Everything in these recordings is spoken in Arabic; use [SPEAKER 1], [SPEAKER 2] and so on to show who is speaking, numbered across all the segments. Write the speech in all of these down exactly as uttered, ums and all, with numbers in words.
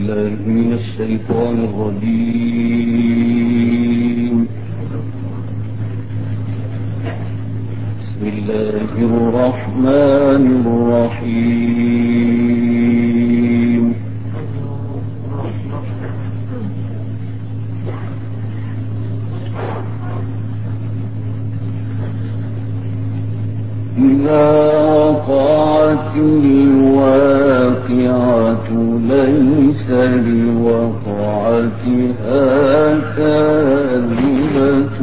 [SPEAKER 1] بالله من الشيطان الرجيم. بسم الله الرحمن الرحيم. إذا وقعت الواقعة ليس لوقعتها كاذبة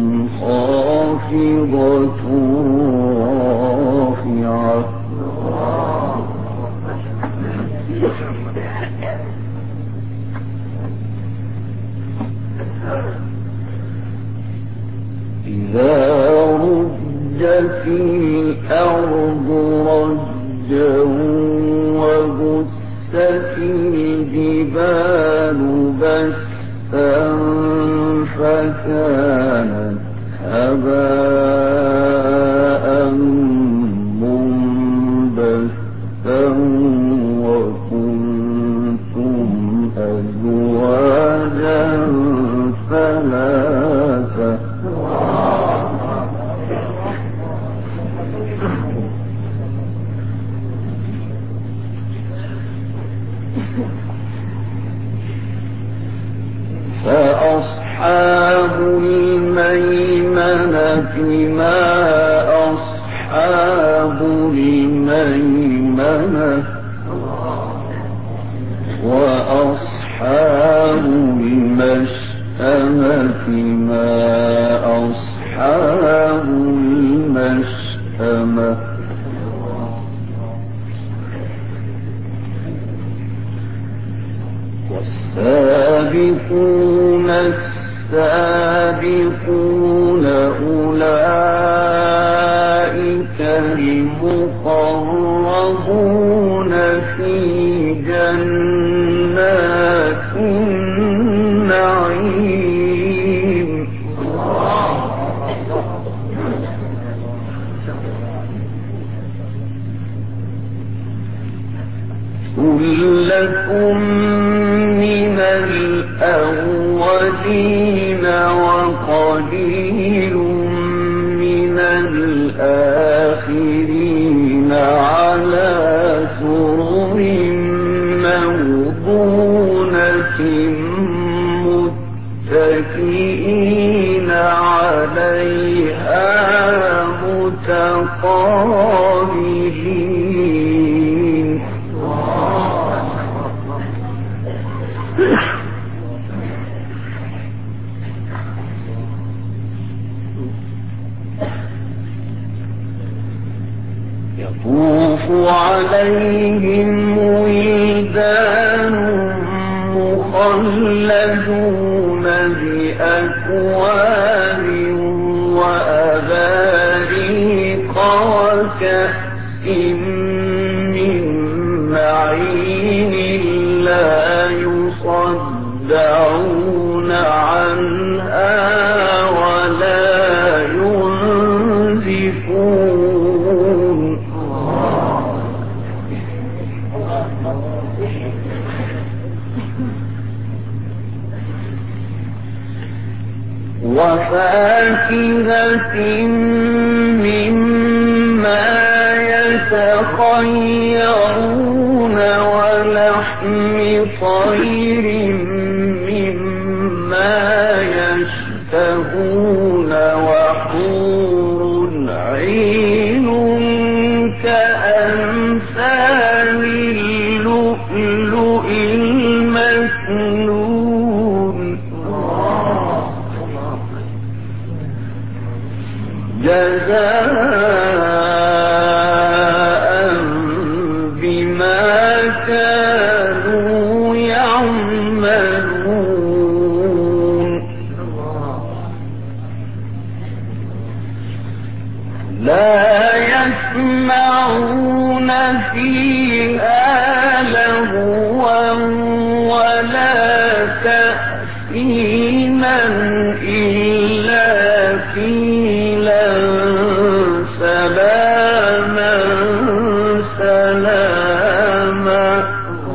[SPEAKER 1] خافضة رافعة إذا رجت الأرض رجا وبست الجبال بسا فكانت هباء منبثا وكنتم أزواجا ثلاثة فأصحاب الميمنة ما أصحاب الميمنة وأصحاب المشأمة ما أصحاب المشأمة والسابقون السابقون أولئك المقربون في جنات النعيم ثلة من الأولين وقليل من الآخرين على سرر موضونة متكئين عليها متقابلين يطوف عليهم ولدان مخلدون بأكواب وأباريق وكأس من معين لا يصدعون عنها ولا ينزفون وفاكهة مما يتخيرون ولحم طير مما يشتهون وحور عين كأمثال اللؤلؤ المكنون جزاء بما كانوا يعملون لا يسمعون فيها لغوا ولا تأثيما إلا قيلا سلاما سلاما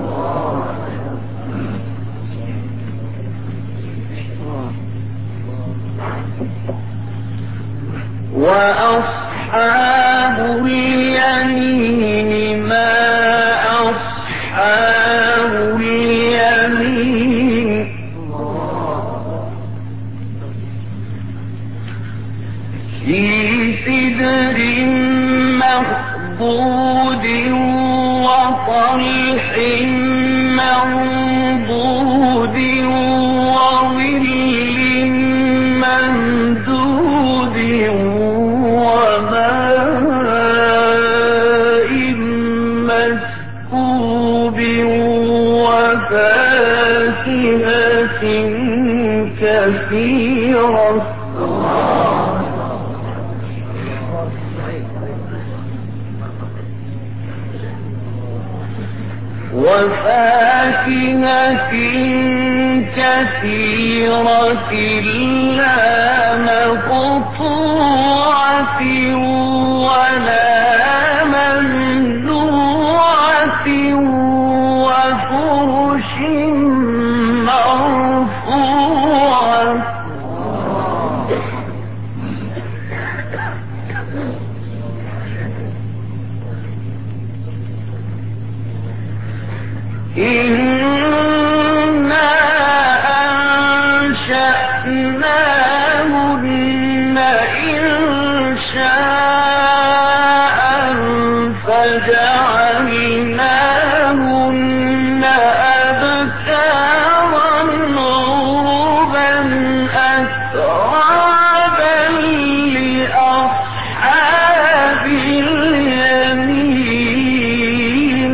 [SPEAKER 1] وطلح منضود وظل ممدود وماء مسكوب وفاكهة كثيرة وفاكهة كثيرة لا مقطوعة ولا ممنوعة وفرش مرفوعة إنا أنشأناهن إنشاء فجعلناهن أبكارا عربا أترابا لأصحاب اليمين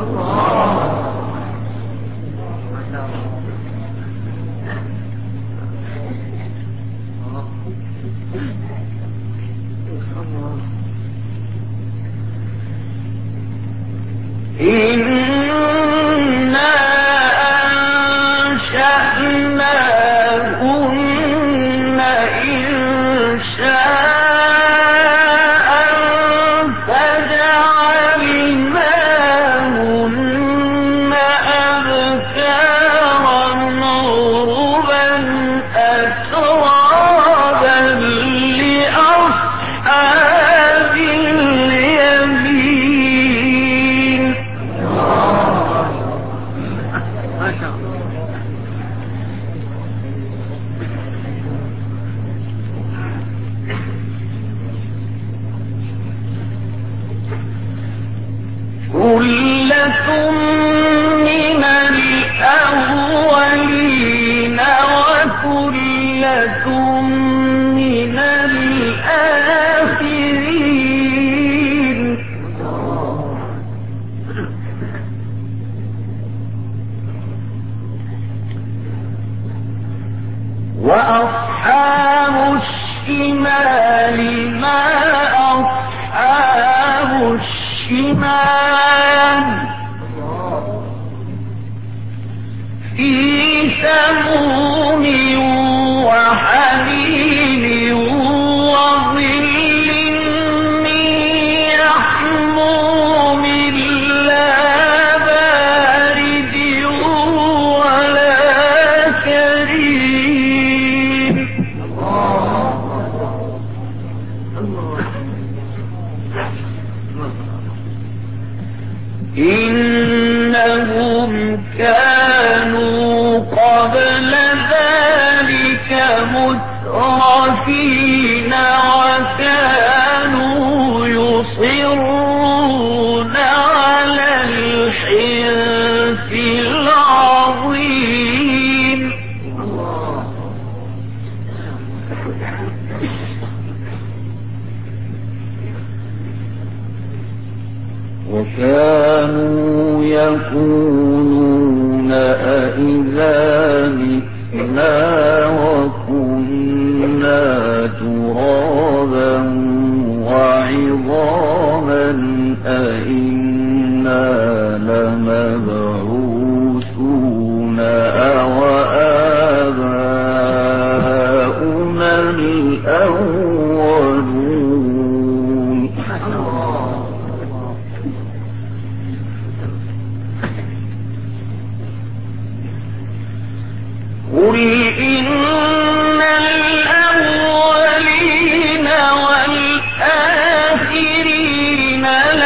[SPEAKER 1] إنا أنشأناهن إنشاء فجعلناهن أبكارا عربا أترابا لأصحاب اليمين ما شاء الله. ثلة من الأولين وثلة من الآخرين وأصحاب الشمال ما أصحاب الشمال في سموم وحميم وظل من يحموم لا بارد ولا كريم إنهم كانوا قبل ذلك مترفين وكانوا يصرون على الحنث العظيم وكانوا يقولون أئذا متنا وكنا ترابا وعظاما أئنا لمبعوثون أو آباؤنا الأولون قل إن الأولين والآخرين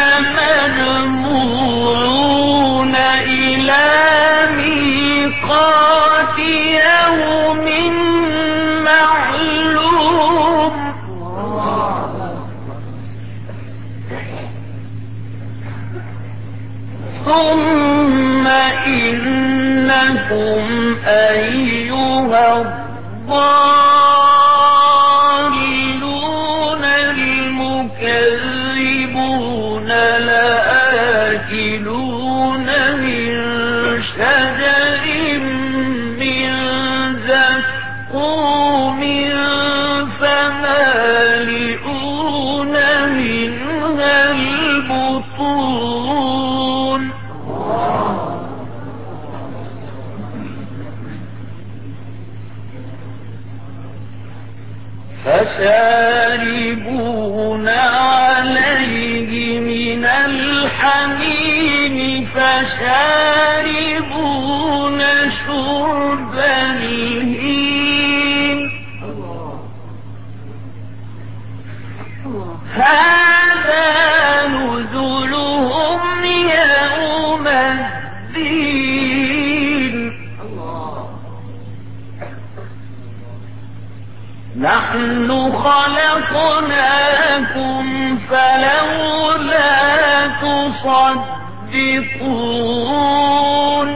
[SPEAKER 1] لمجموعون إلى ميقات يوم معلوم ثم ثم إنكم أيها الضالون المكذبون لآكلون من شجر من زقوم فمالئون منها البطون فشاربون عليه من الحميم فشاربون شرب الهيم هذا نزلهم يوم الدين نحن خلقناكم فلولا تصدقون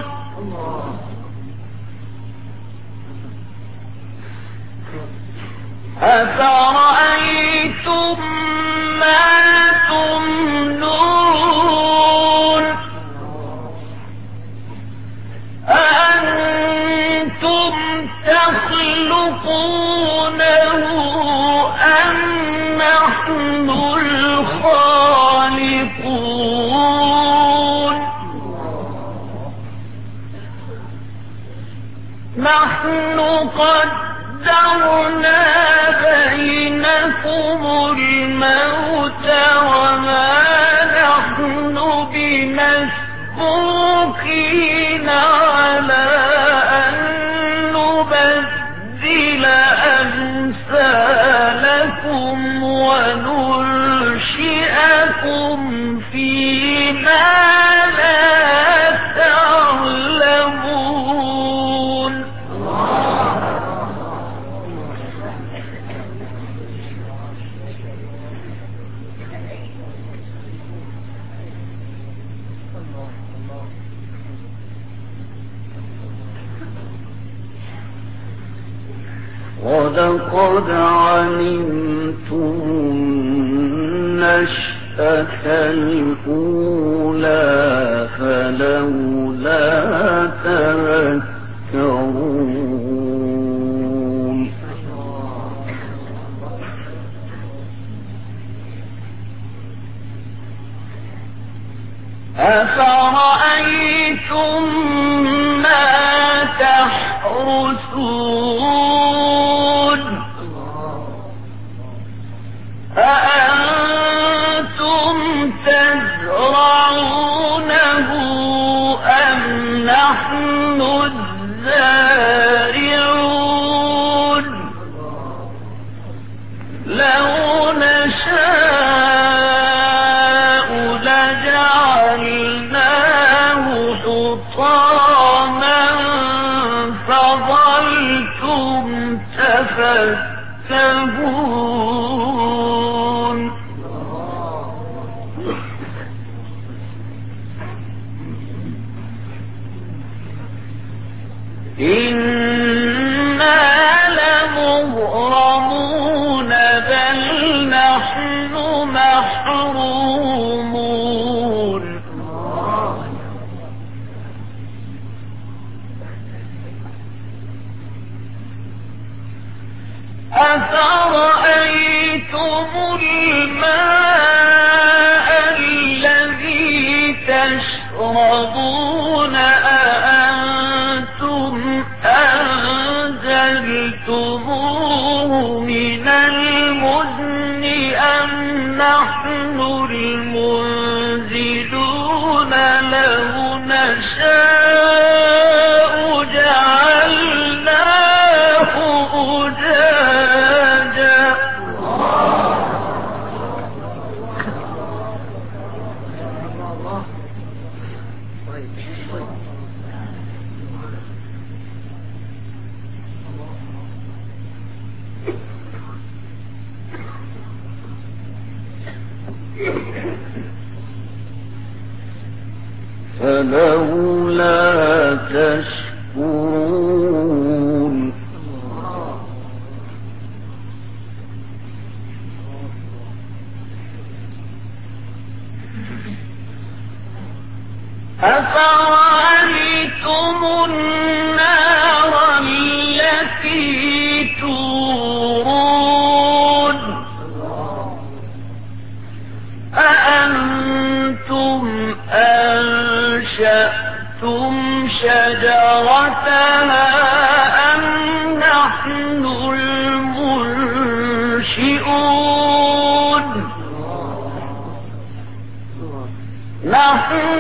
[SPEAKER 1] أفرأيتم ما تمنون أأنتم تخلقونه أم نحن الخالقون نحن قدرنا بينكم الموت وما نحن بمسبوقين على أن نبدل أمثالكم وننشئكم فيما لا تعلمون ولقد علمتم النشأة الأولى فلولا تذكرون أفرأيتم ما تحرثون أأنتم تزرعونه أم نحن الزارعون لو نشاء لجعلناه حطاما فظلتم تفكهون إنا لمغرمون بل نحن محرومون أفرأيتم الماء الذي تشربون أأنتم أنزلتموه من المزن أم نحن المنزلون لو نشاء جعلناه أجاجا فلولا تشكرون أفرأيتم النار التي تورون أأنتم أنشأتم شجرتها أم نحن المنشئون نحن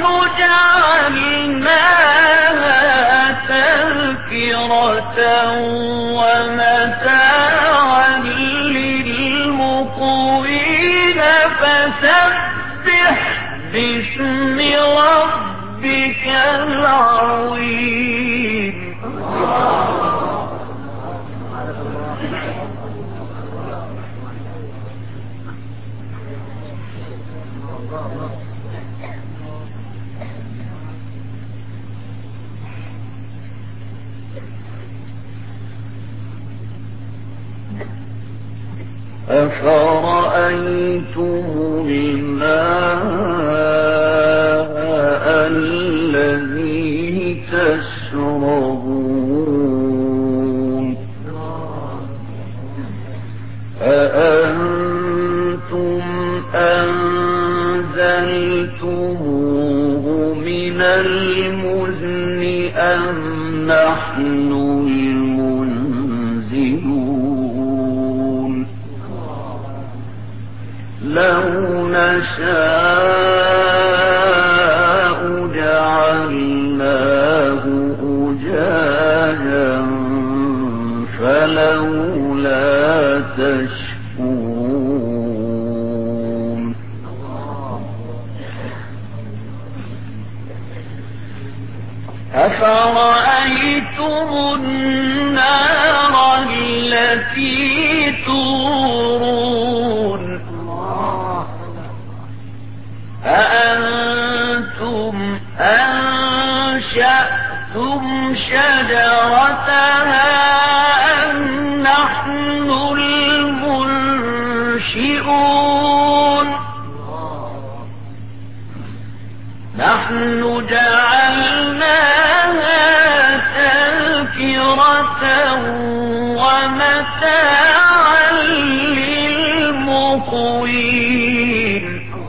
[SPEAKER 1] جعلناها تذكرة ومتاعا للمقوين فسبح باسم ربك العظيم أفرأيتم الماء الذي تشربون أأنتم أنزلتموه من المزن أم نحن المنزلون لو نشاء جعلناه أجاجا فلولا تشكرون أفرأيتم النار التي تورون أأنتم أنشأتم شجرتها أم نحن المنشئون نحن جعلناها تذكرة ومتاعا للمقوين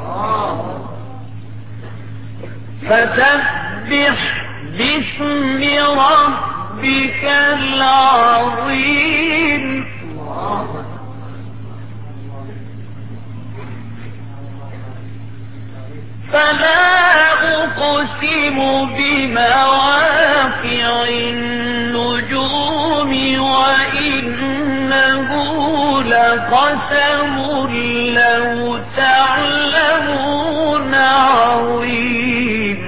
[SPEAKER 1] فسبح باسم ربك العظيم فلا أقسم بمواقع النجوم وإنه لقسم لو تعلمون عظيم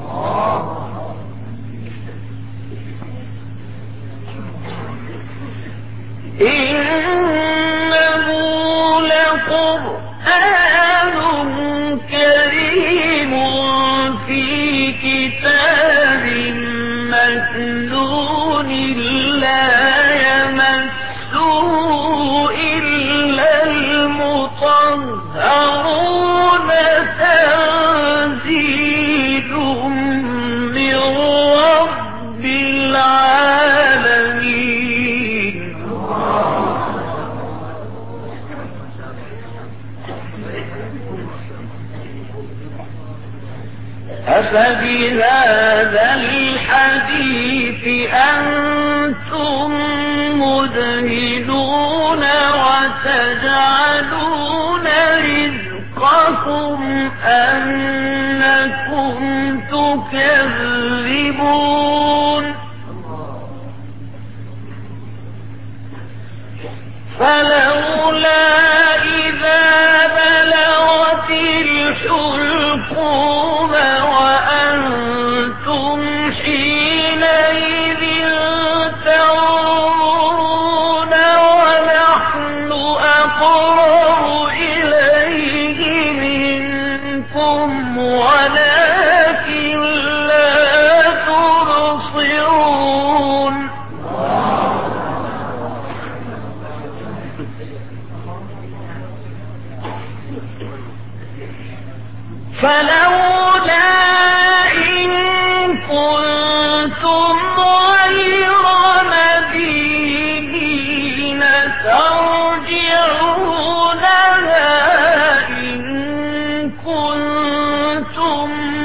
[SPEAKER 1] إنه لقرآن كريم في كتاب مكنون لا يمسه إلا المطهرون تنزيل من رب العالمين أفبهذا الحديث أنتم مدهنون وتجعلون رزقكم أنكم تكذبون فلولا إذا بلغت الحلقوم وأنتم حينئذ تنظرون ونحن أقرب إليه منكم ولكن لا فلولا إن كنتم غير مدينين ترجعونها إن كنتم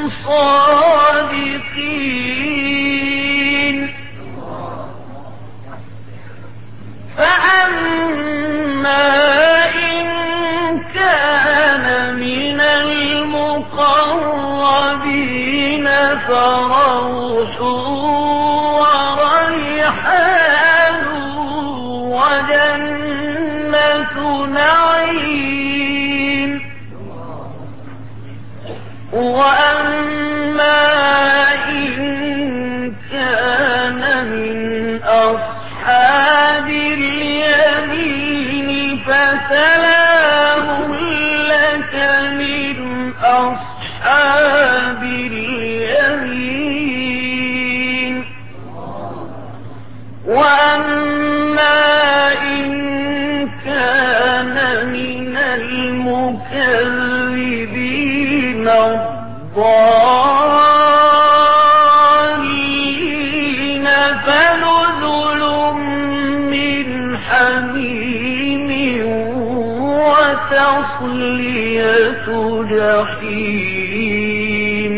[SPEAKER 1] صادقين فأما إن كان من المقربين فروح وريحان وجنة نعيم وأما إن كان من أصحاب اليمين فسلام لك من أصحاب اليمين وأما إن كان من المكذبين الضالين فنزل من حميم وتصلية جحيم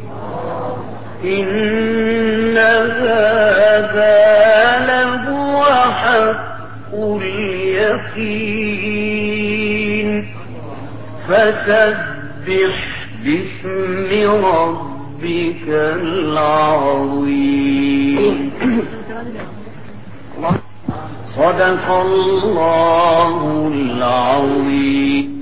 [SPEAKER 1] إن هذا لهو حق اليقين فسبح باسم ربك العظيم صدق الله العظيم.